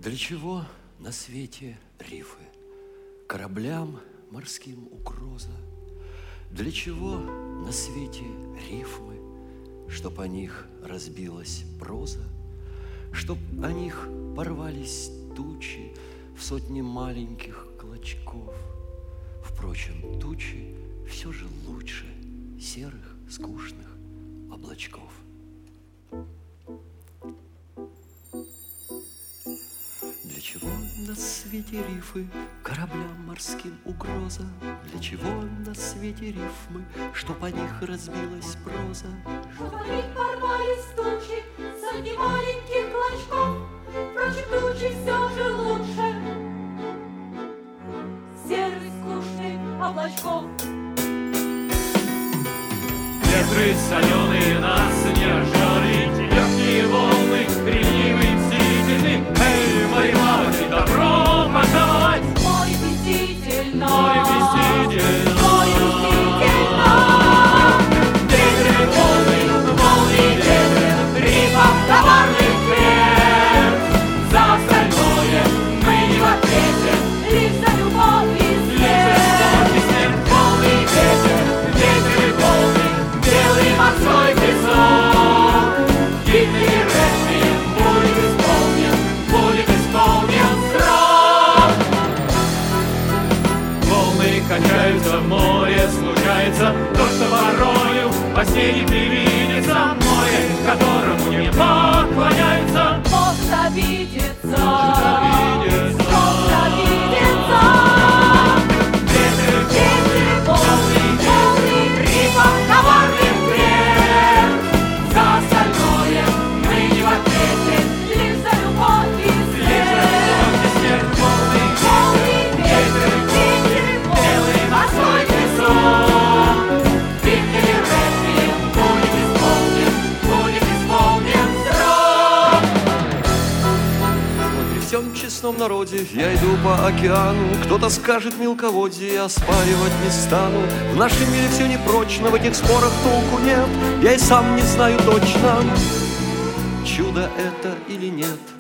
Для чего на свете рифы? Кораблям морским угроза. Для чего на свете рифмы? Чтоб о них разбилась проза, чтоб о них порвались тучи в сотни маленьких клочков. Впрочем, тучи все же лучше серых, скучных облачков. Для чего на свете рифы, кораблям морским угроза? Для чего на свете рифмы, чтоб о них разбилась проза? Чтоб о них порвались тучи сотни маленьких клочков. Впрочем, тучи все же лучше серых скучных облачков. Ветры соленые нас не ожали, легкие волны, ревнивые, мстительны. Эй, мои лавки, добро пожаловать! Море вместительно, Море вместительно, море вместительно. ветры, волны, ветры, рифов коварных креп. За остальное мы не в ответе, Лишь за любовь и свет. волны, ветры, волны, белый морской песок. Гимн реквием будет исполнен срок. Волны качаются, в море случается то, что порою во сне не привидится. Море, которому не поклоняются, Может обидеться, обидеться. может обидеться. Ветры, Волны, рифов коварных креп. За остальное мы не в ответе, лишь за любовь и свет. волны, Ветры, белый морской песок. Гимн реквием будет исполнен срок. При всем честном народе я иду по океану. Кто-то скажет мелководье, я оспаривать не стану. В нашем мире все непрочно, в этих спорах толку нет. Я и сам не знаю точно, чудо это или нет.